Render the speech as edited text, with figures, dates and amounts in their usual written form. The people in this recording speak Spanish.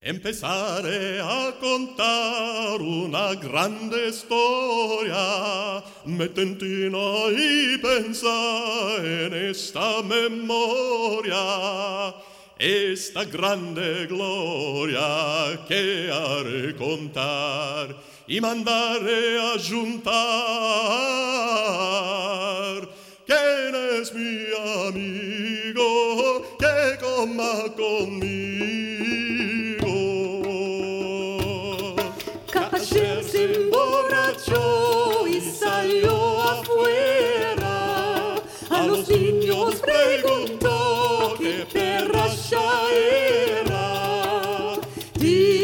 Empezaré a contar una grande storia, mettentino y pensa en esta memoria, esta grande gloria que haré contar y mandaré a juntar. ¿Quién es mi amigo que coma conmigo? Ayer se emborrachó y salió afuera. A los niños preguntó qué perra ya era.